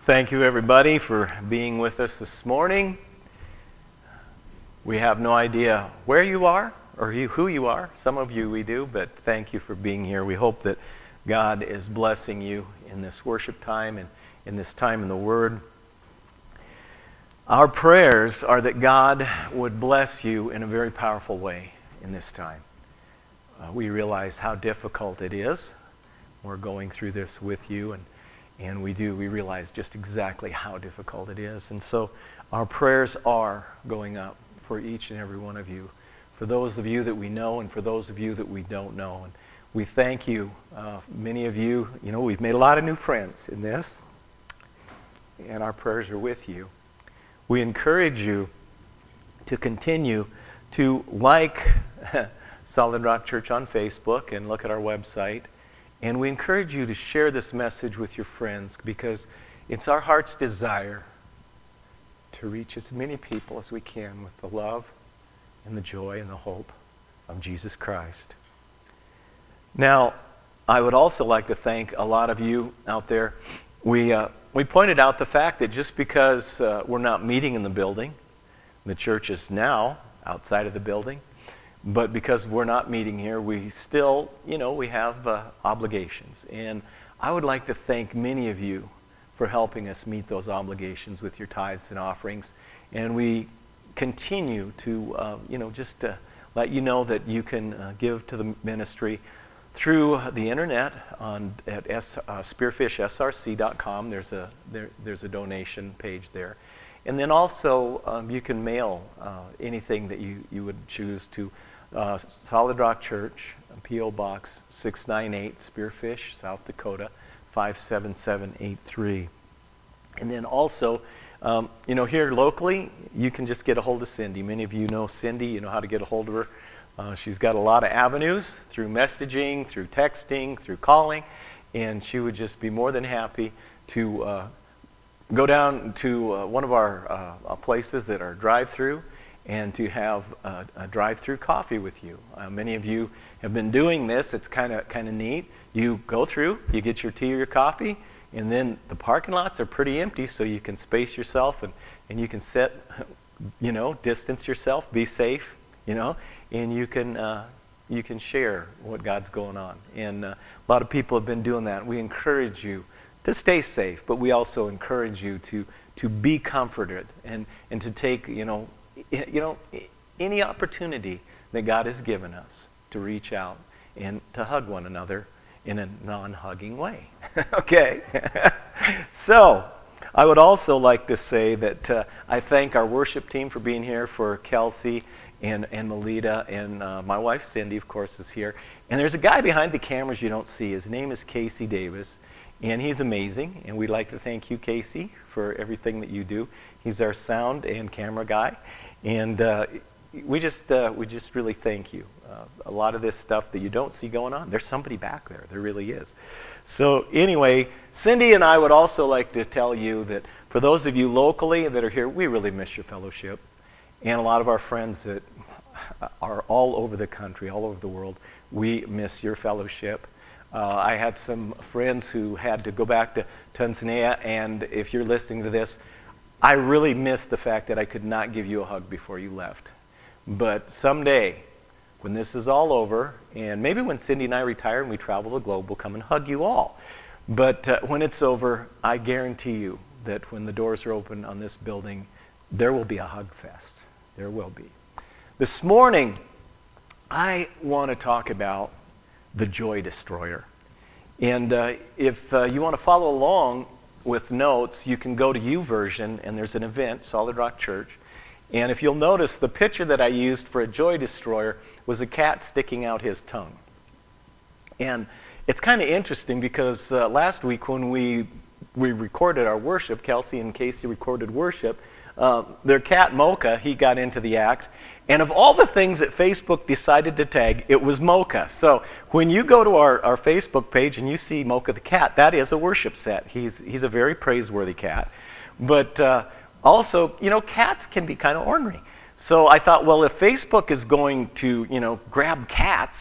Thank you, everybody, for being with us this morning. We have no idea where you are or who you are. Some of you we do, but thank you for being here. We hope that God is blessing you in this worship time and in this time in the Word. Our prayers are that God would bless you in a very powerful way in this time. We realize how difficult it is. We're going through this with you, and we realize just exactly how difficult it is. And so our prayers are going up for each and every one of you, for those of you that we know and for those of you that we don't know. And we thank you. Many of you, we've made a lot of new friends in this, and our prayers are with you. We encourage you to continue to like Solid Rock Church on Facebook and look at our website. And we encourage you to share this message with your friends because it's our heart's desire to reach as many people as we can with the love and the joy and the hope of Jesus Christ. Now, I would also like to thank a lot of you out there. We pointed out the fact that just because we're not meeting in the building, the church is now outside of the building, but because we're not meeting here, we still, we have obligations. And I would like to thank many of you for helping us meet those obligations with your tithes and offerings. And we continue to, just to let you know that you can give to the ministry through the internet at spearfishsrc.com. There's a donation page there. And then also you can mail anything that you would choose to Solid Rock Church, P.O. Box 698, Spearfish, South Dakota, 57783. And then also, here locally, you can just get a hold of Cindy. Many of you know Cindy. You know how to get a hold of her. She's got a lot of avenues through messaging, through texting, through calling, and she would just be more than happy to go down to one of our places that are drive-through and to have a drive-through coffee with you. Many of you have been doing this. It's kind of neat. You go through, you get your tea or your coffee, and then the parking lots are pretty empty, so you can space yourself and you can sit, distance yourself, be safe, and you can share what God's going on. And a lot of people have been doing that. We encourage you to stay safe, but we also encourage you to be comforted and to take, any opportunity that God has given us to reach out and to hug one another in a non-hugging way. Okay? So, I would also like to say that I thank our worship team for being here, for Kelsey and Melita, and my wife Cindy, of course, is here. And there's a guy behind the cameras you don't see. His name is Casey Davis, and he's amazing. And we'd like to thank you, Casey, for everything that you do. He's our sound and camera guy. And we just really thank you. A lot of this stuff that you don't see going on, there's somebody back there. There really is. So anyway, Cindy and I would also like to tell you that for those of you locally that are here, we really miss your fellowship. And a lot of our friends that are all over the country, all over the world, we miss your fellowship. I had some friends who had to go back to Tanzania, and if you're listening to this, I really miss the fact that I could not give you a hug before you left. But someday, when this is all over, and maybe when Cindy and I retire and we travel the globe, we'll come and hug you all. But when it's over, I guarantee you that when the doors are open on this building, there will be a hug fest. There will be. This morning, I want to talk about the Joy Destroyer. And if you want to follow along with notes, you can go to YouVersion, and there's an event, Solid Rock Church. And if you'll notice, the picture that I used for a Joy Destroyer was a cat sticking out his tongue. And it's kind of interesting because last week when we recorded our worship, Kelsey and Casey recorded worship, their cat Mocha, he got into the act. And of all the things that Facebook decided to tag, it was Mocha. So when you go to our Facebook page and you see Mocha the cat, that is a worship set. He's a very praiseworthy cat. But also, cats can be kind of ornery. So I thought, well, if Facebook is going to, grab cats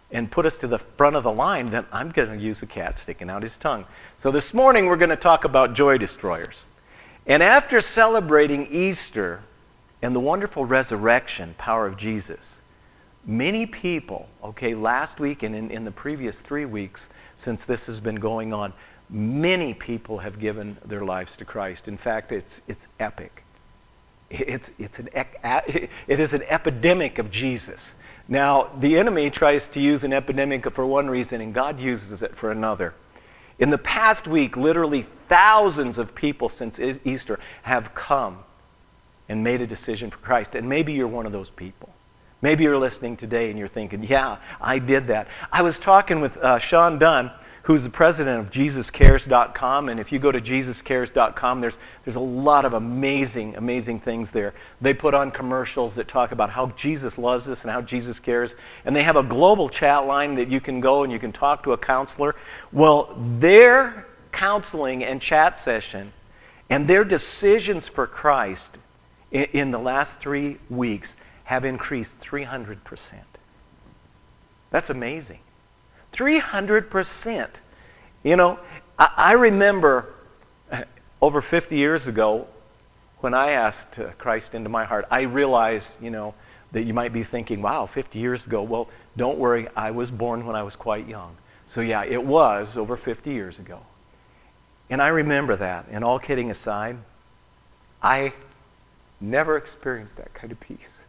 and put us to the front of the line, then I'm going to use a cat sticking out his tongue. So this morning we're going to talk about joy destroyers. And after celebrating Easter and the wonderful resurrection power of Jesus, many people, last week and in the previous 3 weeks since this has been going on, many people have given their lives to Christ. In fact, it's epic. It is an epidemic of Jesus. Now, the enemy tries to use an epidemic for one reason, and God uses it for another. In the past week, literally thousands of people since Easter have come and made a decision for Christ. And maybe you're one of those people. Maybe you're listening today and you're thinking, yeah, I did that. I was talking with Sean Dunn, who's the president of JesusCares.com. And if you go to JesusCares.com, there's a lot of amazing, amazing things there. They put on commercials that talk about how Jesus loves us and how Jesus cares. And they have a global chat line that you can go and you can talk to a counselor. Well, their counseling and chat session and their decisions for Christ in the last 3 weeks have increased 300%. That's amazing. 300%. You know, I remember over 50 years ago when I asked Christ into my heart, I realized, that you might be thinking, wow, 50 years ago. Well, don't worry, I was born when I was quite young. So yeah, it was over 50 years ago. And I remember that. And all kidding aside, I never experienced that kind of peace.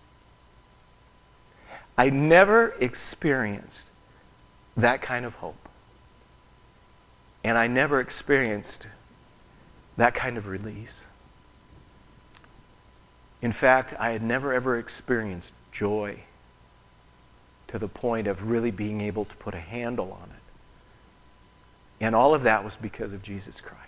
I never experienced that kind of hope. And I never experienced that kind of release. In fact, I had never ever experienced joy to the point of really being able to put a handle on it. And all of that was because of Jesus Christ.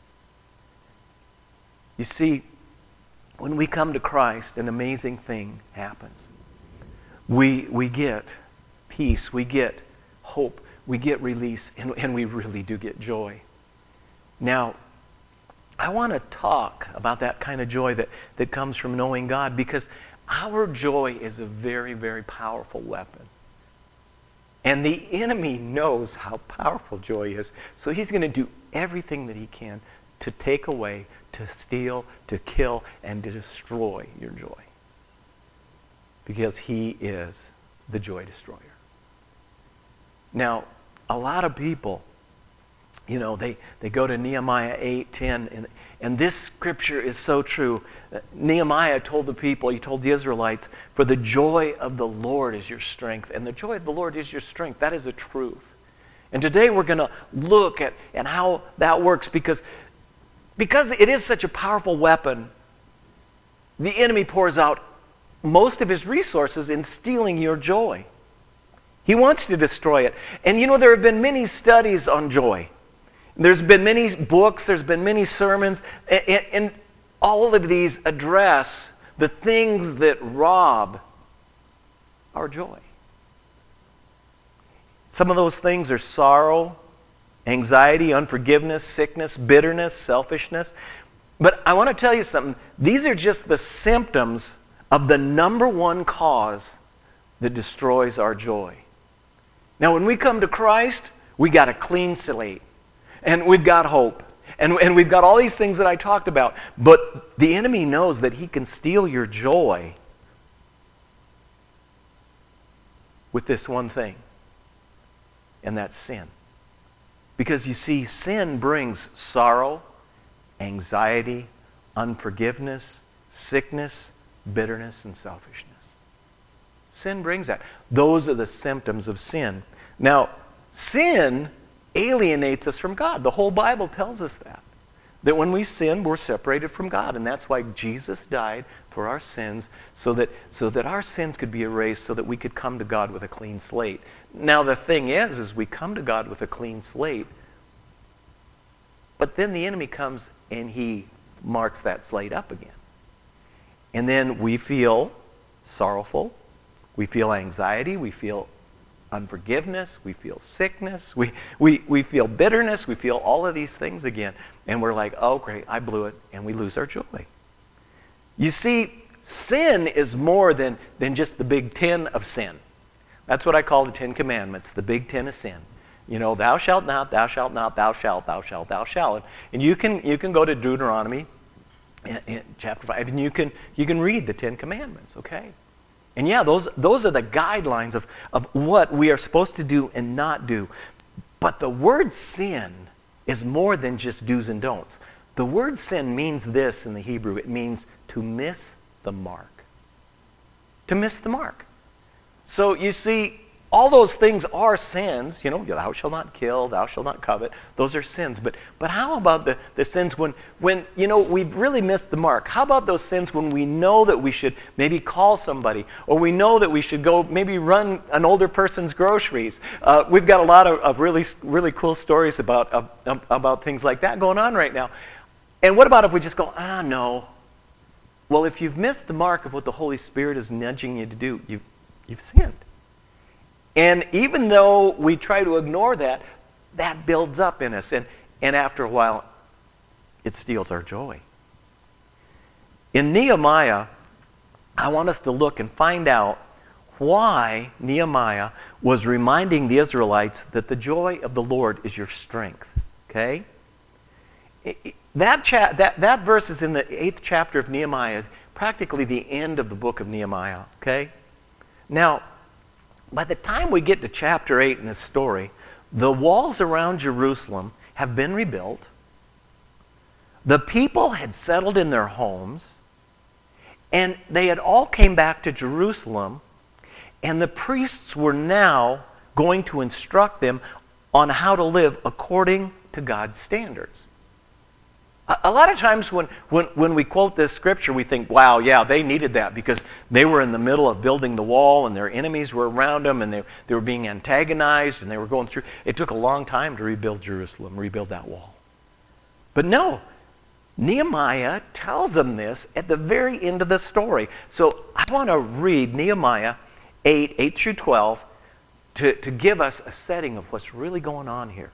You see, when we come to Christ, an amazing thing happens. We get peace, we get hope, we get release, and we really do get joy. Now, I want to talk about that kind of joy that comes from knowing God, because our joy is a very, very powerful weapon. And the enemy knows how powerful joy is, so he's going to do everything that he can to take away, to steal, to kill, and to destroy your joy. Because he is the joy destroyer. Now, a lot of people, they go to Nehemiah 8:10, and this scripture is so true. Nehemiah told the people, he told the Israelites, for the joy of the Lord is your strength. And the joy of the Lord is your strength. That is a truth. And today we're going to look at how that works, because it is such a powerful weapon. The enemy pours out most of his resources in stealing your joy. He wants to destroy it. And there have been many studies on joy. There's been many books, there's been many sermons, and all of these address the things that rob our joy. Some of those things are sorrow, anxiety, unforgiveness, sickness, bitterness, selfishness. But I want to tell you something. These are just the symptoms of the number one cause that destroys our joy. Now, when we come to Christ, we got a clean slate. And we've got hope. And we've got all these things that I talked about. But the enemy knows that he can steal your joy with this one thing. And that's sin. Because you see, sin brings sorrow, anxiety, unforgiveness, sickness, bitterness, and selfishness. Sin brings that. Those are the symptoms of sin. Now, sin alienates us from God. The whole Bible tells us that. That when we sin, we're separated from God. And that's why Jesus died for our sins, so that our sins could be erased, so that we could come to God with a clean slate. Now, the thing is we come to God with a clean slate, but then the enemy comes and he marks that slate up again. And then we feel sorrowful, we feel anxiety, we feel unforgiveness, we feel sickness, we feel bitterness, we feel all of these things again. And we're like, oh great, I blew it, and we lose our joy. You see, sin is more than just the big 10 of sin. That's what I call the 10 Commandments, the big 10 of sin. You know, thou shalt not, thou shalt not, thou shalt, thou shalt, thou shalt. And you can go to Deuteronomy in chapter 5, and you can read the 10 Commandments, okay? And yeah, those are the guidelines of what we are supposed to do and not do. But the word sin is more than just do's and don'ts. The word sin means this in the Hebrew. It means to miss the mark. To miss the mark. So you see, all those things are sins. You know, thou shalt not kill, thou shalt not covet. Those are sins. But how about the sins when you know, we've really missed the mark? How about those sins when we know that we should maybe call somebody, or we know that we should go maybe run an older person's groceries? We've got a lot of really, really cool stories about things like that going on right now. And what about if we just go, no. Well, if you've missed the mark of what the Holy Spirit is nudging you to do, you've sinned. And even though we try to ignore that, that builds up in us. And after a while, it steals our joy. In Nehemiah, I want us to look and find out why Nehemiah was reminding the Israelites that the joy of the Lord is your strength. Okay? That verse is in the 8th chapter of Nehemiah, practically the end of the book of Nehemiah. Okay? Now, by the time we get to chapter 8 in this story, the walls around Jerusalem have been rebuilt. The people had settled in their homes, and they had all came back to Jerusalem, and the priests were now going to instruct them on how to live according to God's standards. A lot of times when we quote this scripture, we think, wow, yeah, they needed that because they were in the middle of building the wall and their enemies were around them and they were being antagonized and they were going through. It took a long time to rebuild Jerusalem, rebuild that wall. But no, Nehemiah tells them this at the very end of the story. So I want to read Nehemiah 8 through 12 to give us a setting of what's really going on here.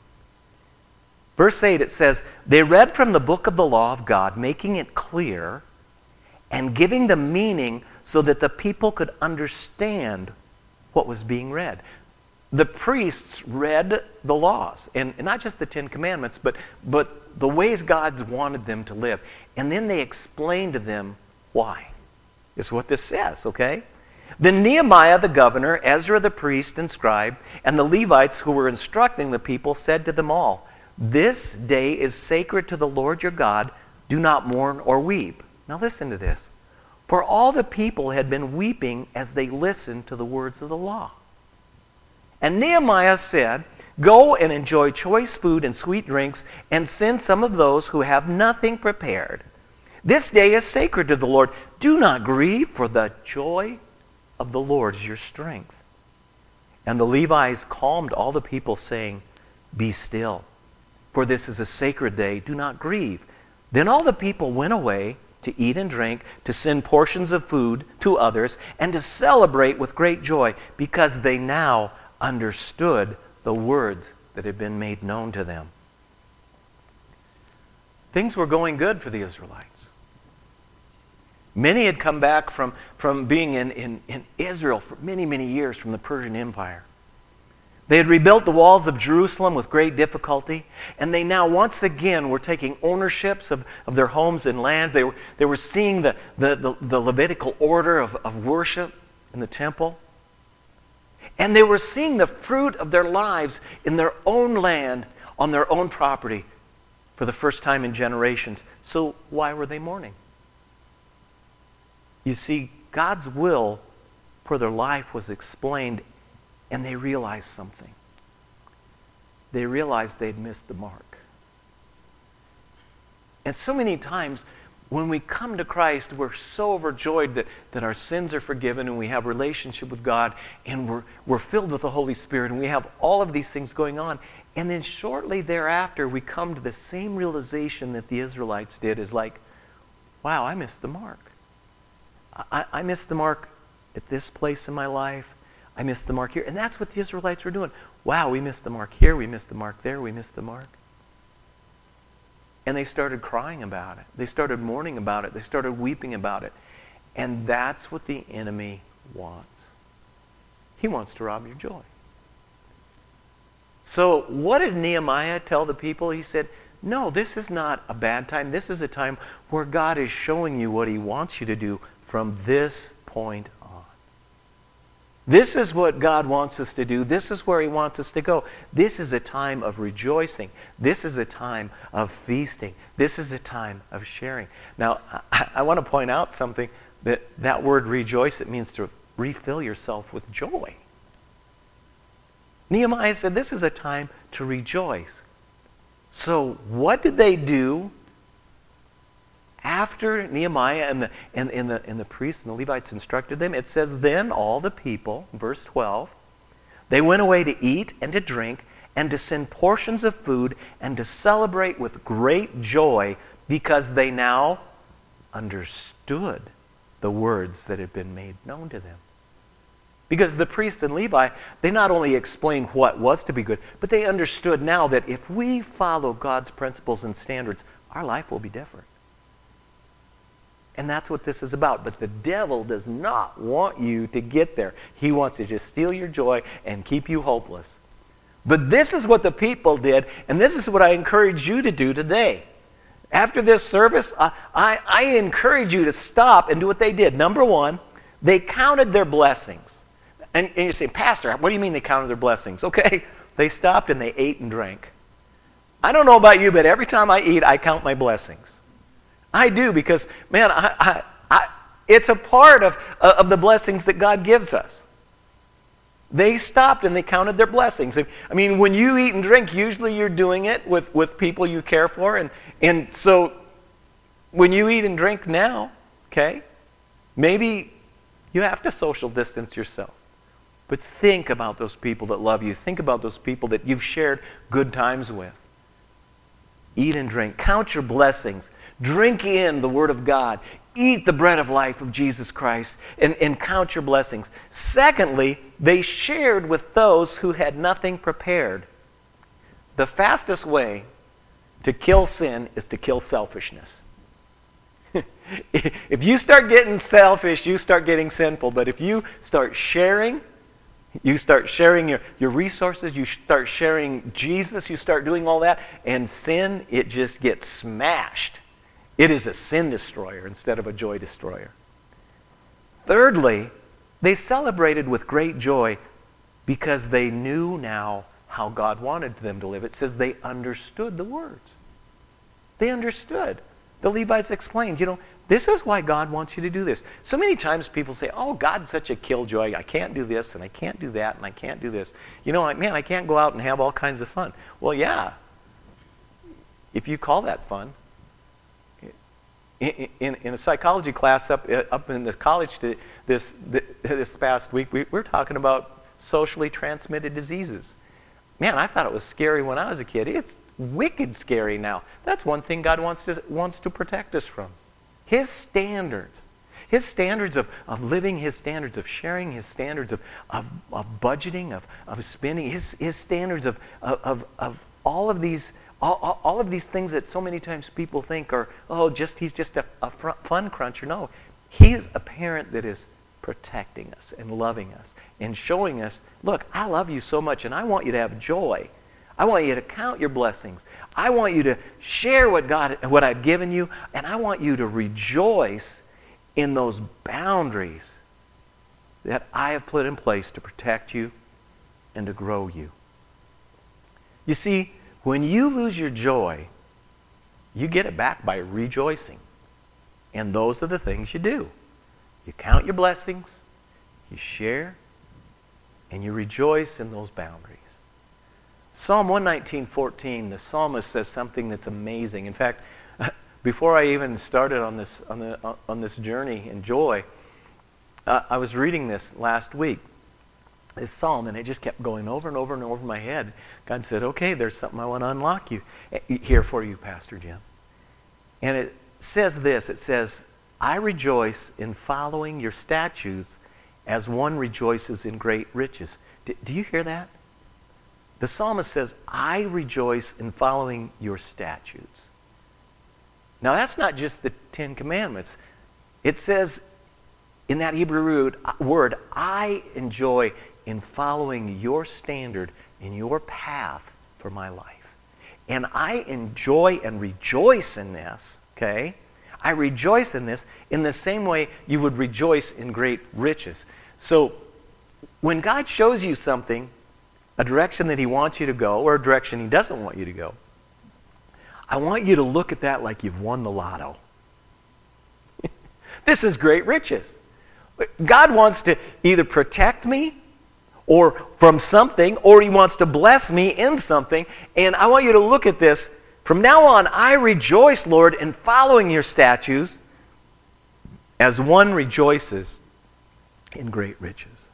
Verse 8, it says, they read from the book of the law of God, making it clear and giving the meaning so that the people could understand what was being read. The priests read the laws, and not just the 10 Commandments, but the ways God wanted them to live. And then they explained to them why. Is what this says, okay? Then Nehemiah the governor, Ezra the priest and scribe, and the Levites who were instructing the people said to them all, this day is sacred to the Lord your God. Do not mourn or weep. Now listen to this. For all the people had been weeping as they listened to the words of the law. And Nehemiah said, go and enjoy choice food and sweet drinks, and send some of those who have nothing prepared. This day is sacred to the Lord. Do not grieve, for the joy of the Lord is your strength. And the Levites calmed all the people, saying, be still. For this is a sacred day, do not grieve. Then all the people went away to eat and drink, to send portions of food to others, and to celebrate with great joy, because they now understood the words that had been made known to them. Things were going good for the Israelites. Many had come back from being in Israel for many, many years from the Persian Empire. They had rebuilt the walls of Jerusalem with great difficulty, and they now once again were taking ownerships of their homes and land. They were seeing the Levitical order of worship in the temple. And they were seeing the fruit of their lives in their own land, on their own property, for the first time in generations. So why were they mourning? You see, God's will for their life was explained, and they realized something. They realized they'd missed the mark. And so many times when we come to Christ, we're so overjoyed that our sins are forgiven and we have a relationship with God and we're filled with the Holy Spirit and we have all of these things going on. And then shortly thereafter, we come to the same realization that the Israelites did, is like, wow, I missed the mark. I missed the mark at this place in my life. I missed the mark here. And that's what the Israelites were doing. Wow, we missed the mark here. We missed the mark there. We missed the mark. And they started crying about it. They started mourning about it. They started weeping about it. And that's what the enemy wants. He wants to rob your joy. So what did Nehemiah tell the people? He said, no, this is not a bad time. This is a time where God is showing you what He wants you to do from this point on. This is what God wants us to do. This is where He wants us to go. This is a time of rejoicing. This is a time of feasting. This is a time of sharing. Now, I want to point out something, that word rejoice, it means to refill yourself with joy. Nehemiah said this is a time to rejoice. So what did they do after Nehemiah and the priests and the Levites instructed them? It says, then all the people, verse 12, they went away to eat and to drink and to send portions of food and to celebrate with great joy because they now understood the words that had been made known to them. Because the priest and Levi, they not only explained what was to be good, but they understood now that if we follow God's principles and standards, our life will be different. And that's what this is about. But the devil does not want you to get there. He wants to just steal your joy and keep you hopeless. But this is what the people did, and this is what I encourage you to do today. After this service, I encourage you to stop and do what they did. Number one, they counted their blessings. And you say, Pastor, what do you mean they counted their blessings? Okay, they stopped and they ate and drank. I don't know about you, but every time I eat, I count my blessings. I do because, man, it's a part of the blessings that God gives us. They stopped and they counted their blessings. I mean, when you eat and drink, usually you're doing it with people you care for. And so when you eat and drink now, okay, maybe you have to social distance yourself. But think about those people that love you. Think about those people that you've shared good times with. Eat and drink. Count your blessings. Drink in the Word of God. Eat the bread of life of Jesus Christ and count your blessings. Secondly, they shared with those who had nothing prepared. The fastest way to kill sin is to kill selfishness. If you start getting selfish, you start getting sinful. But if you start sharing, you start sharing your resources, you start sharing Jesus, you start doing all that, and sin, it just gets smashed. It is a sin destroyer instead of a joy destroyer. Thirdly, they celebrated with great joy because they knew now how God wanted them to live. It says they understood the words. They understood. The Levites explained, this is why God wants you to do this. So many times people say, oh, God's such a killjoy. I can't do this, and I can't do that, and I can't do this. I can't go out and have all kinds of fun. Well, yeah, if you call that fun. In a psychology class up in the college this past week, we were talking about socially transmitted diseases. Man, I thought it was scary when I was a kid. It's wicked scary now. That's one thing God wants to protect us from. His standards of living, His standards of sharing, His standards of budgeting, of spending, His standards of all of these things that so many times people think are, He's just a fun cruncher. No, He is a parent that is protecting us and loving us and showing us, look, I love you so much and I want you to have joy. I want you to count your blessings. I want you to share what I've given you, and I want you to rejoice in those boundaries that I have put in place to protect you and to grow you. You see, when you lose your joy, you get it back by rejoicing. And those are the things you do. You count your blessings, you share, and you rejoice in those boundaries. Psalm 119:14, the psalmist says something that's amazing. In fact, before I even started on this journey in joy, I was reading this last week, this psalm, and it just kept going over and over and over my head. God said, okay, there's something I want to unlock here for you, Pastor Jim. And it says this, it says, I rejoice in following your statutes as one rejoices in great riches. Do you hear that? The psalmist says, I rejoice in following your statutes. Now that's not just the Ten Commandments. It says in that Hebrew word, I enjoy in following your standard in your path for my life. And I enjoy and rejoice in this, okay? I rejoice in this in the same way you would rejoice in great riches. So when God shows you something, a direction that he wants you to go or a direction he doesn't want you to go, I want you to look at that like you've won the lotto. This is great riches. God wants to either protect me or from something, or he wants to bless me in something. And I want you to look at this. From now on, I rejoice, Lord, in following your statutes as one rejoices in great riches.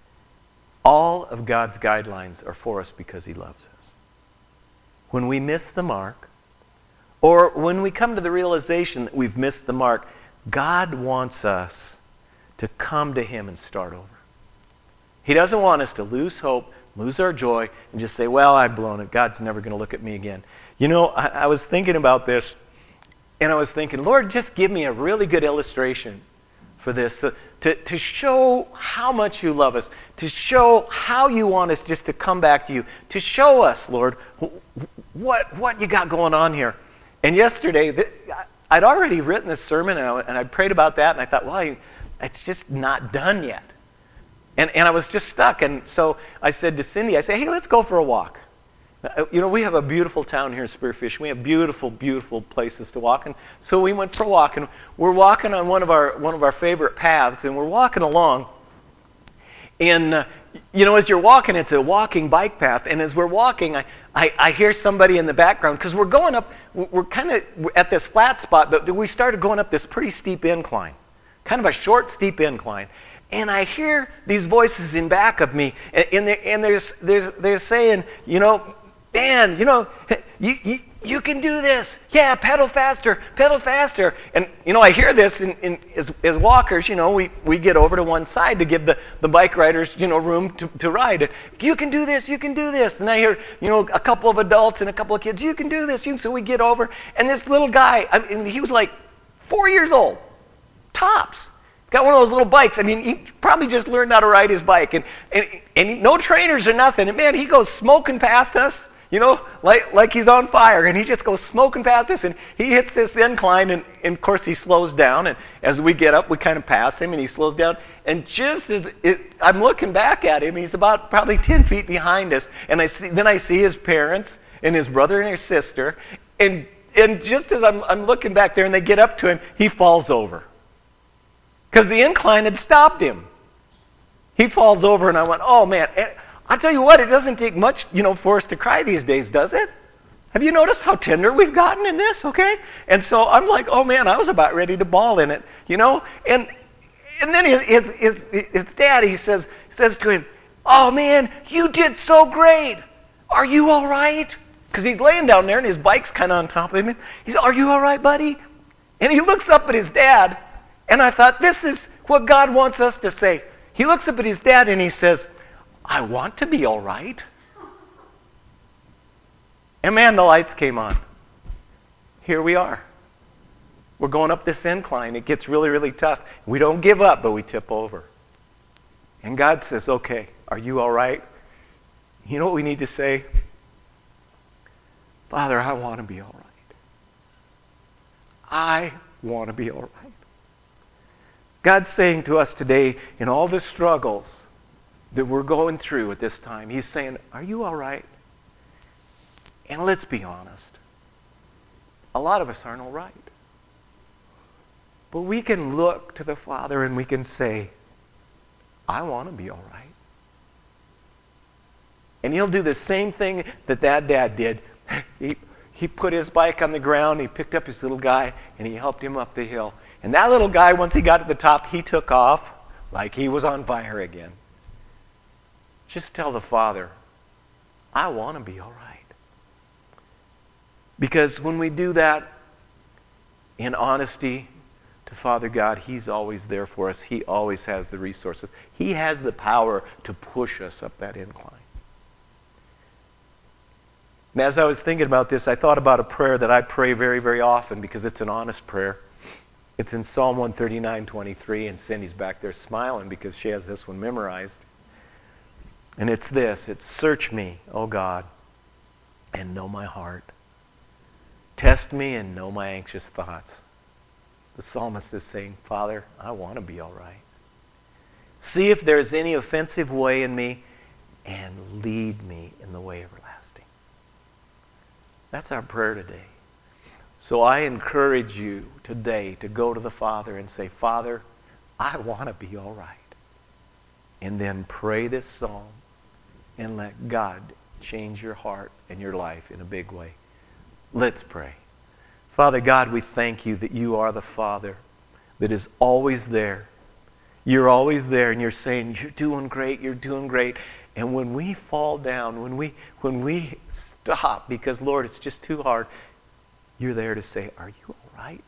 All of God's guidelines are for us because he loves us. When we miss the mark, or when we come to the realization that we've missed the mark, God wants us to come to him and start over. He doesn't want us to lose hope, lose our joy, and just say, well, I've blown it. God's never going to look at me again. You know, I was thinking about this, and I was thinking, Lord, just give me a really good illustration for this, to show how much you love us, to show how you want us just to come back to you, to show us, Lord, what you got going on here. And yesterday, I'd already written this sermon, and I prayed about that, and I thought, well, it's just not done yet. And I was just stuck. And so I said to Cindy, I said, hey, let's go for a walk. You know, we have a beautiful town here in Spearfish. We have beautiful, beautiful places to walk. And so we went for a walk, and we're walking on one of our favorite paths, and we're walking along. And, you know, as you're walking, it's a walking bike path. And as we're walking, I hear somebody in the background, because we're going up, we're kind of at this flat spot, but we started going up this pretty steep incline, kind of a short, steep incline. And I hear these voices in back of me, and they're saying, you know, Dan, you know, you can do this. Yeah, pedal faster, pedal faster. And, you know, I hear this, and as walkers, you know, we get over to one side to give the bike riders, you know, room to ride. You can do this, you can do this. And I hear, you know, a couple of adults and a couple of kids, you can do this. So we get over, and this little guy, I mean, he was like 4 years old, tops. Got one of those little bikes. I mean, he probably just learned how to ride his bike. And no trainers or nothing. And man, he goes smoking past us, you know, like he's on fire. And he just goes smoking past us. And he hits this incline. And of course, he slows down. And as we get up, we kind of pass him. And he slows down. And just as I'm looking back at him, he's about probably 10 feet behind us. And then I see his parents and his brother and his sister. And just as I'm looking back there and they get up to him, he falls over. Because the incline had stopped him. He falls over, and I went, oh, man. I'll tell you what, it doesn't take much, you know, for us to cry these days, does it? Have you noticed how tender we've gotten in this, okay? And so I'm like, oh, man, I was about ready to bawl in it, you know? And then his daddy says to him, oh, man, you did so great. Are you all right? Because he's laying down there, and his bike's kind of on top of him. He said, are you all right, buddy? And he looks up at his dad. And I thought, this is what God wants us to say. He looks up at his dad and he says, I want to be all right. And man, the lights came on. Here we are. We're going up this incline. It gets really, really tough. We don't give up, but we tip over. And God says, okay, are you all right? You know what we need to say? Father, I want to be all right. I want to be all right. God's saying to us today, in all the struggles that we're going through at this time, he's saying, are you all right? And let's be honest. A lot of us aren't all right. But we can look to the Father and we can say, I want to be all right. And he'll do the same thing that dad did. He put his bike on the ground, he picked up his little guy, and he helped him up the hill. And that little guy, once he got to the top, he took off like he was on fire again. Just tell the Father, I want to be all right. Because when we do that in honesty to Father God, he's always there for us. He always has the resources. He has the power to push us up that incline. And as I was thinking about this, I thought about a prayer that I pray very, very often because it's an honest prayer. It's in Psalm 139:23, and Cindy's back there smiling because she has this one memorized. And it's this. It's search me, O God, and know my heart. Test me and know my anxious thoughts. The psalmist is saying, Father, I want to be all right. See if there's any offensive way in me and lead me in the way everlasting. That's our prayer today. So I encourage you today to go to the Father and say, Father, I want to be all right. And then pray this psalm and let God change your heart and your life in a big way. Let's pray. Father God, we thank you that you are the Father that is always there. You're always there, and you're saying, you're doing great, you're doing great. And when we fall down, when we stop, because, Lord, it's just too hard, you're there to say, are you all right?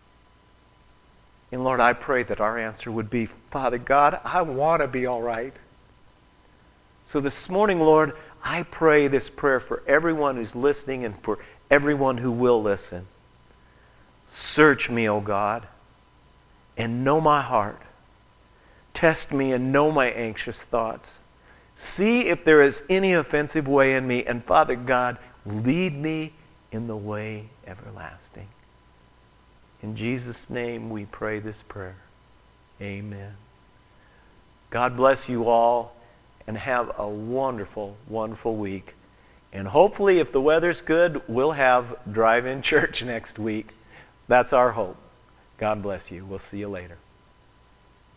And, Lord, I pray that our answer would be, Father God, I want to be all right. So this morning, Lord, I pray this prayer for everyone who's listening and for everyone who will listen. Search me, O God, and know my heart. Test me and know my anxious thoughts. See if there is any offensive way in me, and Father God, lead me in the way everlasting. In Jesus' name we pray this prayer. Amen. God bless you all, and have a wonderful, wonderful week. And hopefully, if the weather's good, we'll have drive-in church next week. That's our hope. God bless you. We'll see you later.